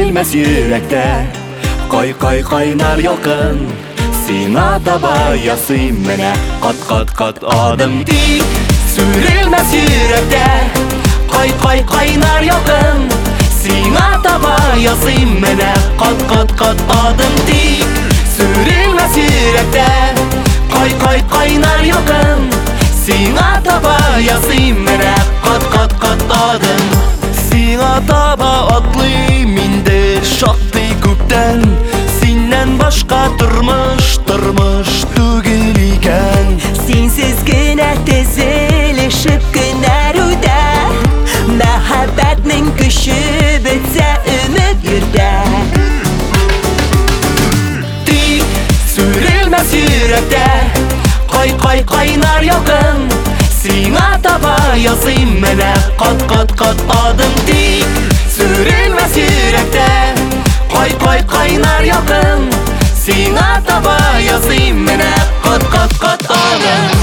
Sürülmez yürekte Kaynar yolkun Sina taba yasıyım mene Kat adım dik Sürülmez yürekte Kaynar yolkun Sina taba yasıyım mene Kat adım dik Sürülmez yürekte Kaynar yolkun Sina taba yasıyım mene Kat adım Sina taba atlayım indi şattı köpten Sinden başka durmuş tügül iken Sensiz güne tezilişip günler öde Mehabbetinin güçü bitse ümit yürde Dik sürülmez yürekte Kaynar yolkun Sina taba yazayım mene Kat adım dik Sürülmez yürekte Kaynar yolkun Sina taba yazayım mene Kat adım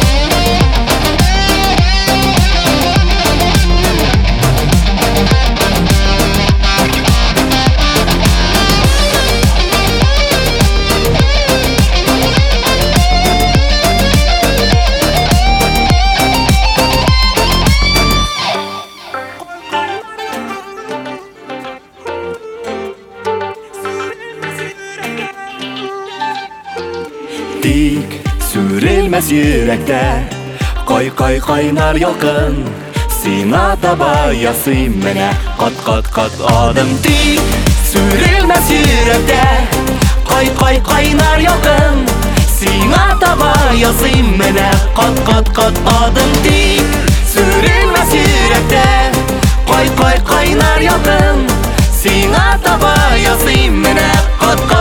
Dik sürülmez yürekte Kaynar yolkun Sina taba yasıyım mene Kat adım dik Sürülmez yürekte Kaynar yolkun Sina taba yasıyım mene Kat adım dik Sürülmez yürekte Kaynar yolkun Sina taba yasıyım mene Kat